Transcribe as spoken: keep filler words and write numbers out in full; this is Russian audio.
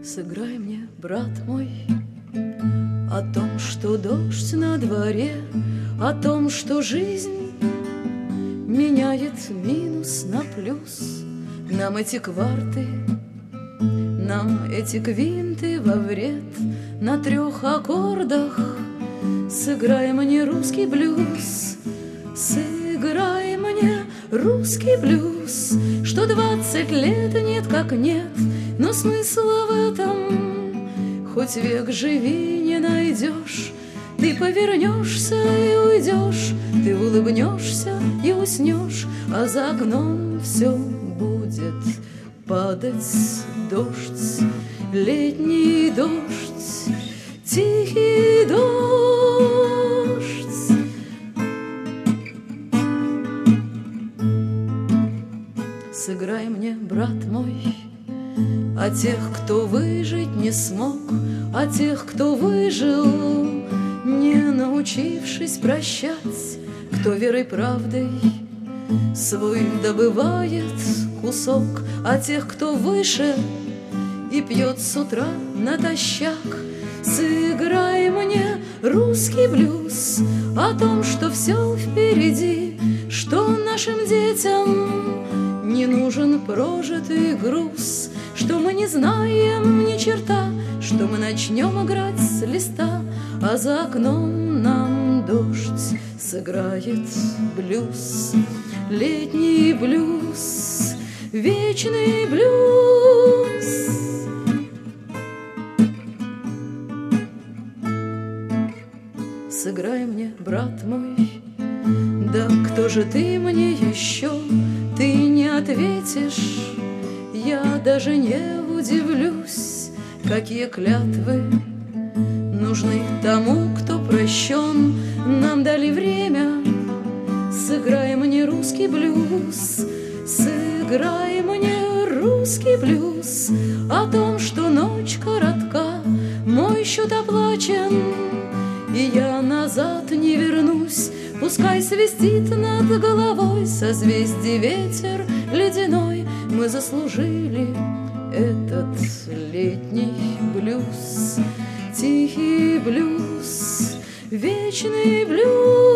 Сыграй мне, брат мой, о том, что дождь на дворе, о том, что жизнь меняет минус на плюс. Нам эти кварты, нам эти квинты во вред. На трех аккордах сыграй мне русский блюз. Сыграй мне русский блюз, что двадцать лет нет как нет, но смысла в этом хоть век живи не найдешь. Ты повернешься и уйдешь, ты улыбнешься и уснешь, а за окном все будет падать дождь, летний дождь, тихий дождь. Сыграй мне, брат мой, о тех, кто выжить не смог, о тех, кто выжил, не научившись прощать, кто верой правдой свой добывает кусок, о тех, кто выше и пьет с утра натощак. Сыграй мне русский блюз о том, что все впереди, что нашим детям не нужен прожитый груз, что мы не знаем ни черта, что мы начнем играть с листа, а за окном нам дождь сыграет блюз, летний блюз, вечный блюз. Сыграй мне, брат мой, да кто же ты мне еще? Ты не ответишь, я даже не удивлюсь, какие клятвы нужны тому, кто прощен. Нам дали время, сыграй мне русский блюз, сыграй мне русский блюз о том, что ночь коротка, мой счет оплачен, и я назад не вернусь. Пускай свистит над головой созвездий ветер ледяной, мы заслужили этот летний блюз, тихий блюз, вечный блюз.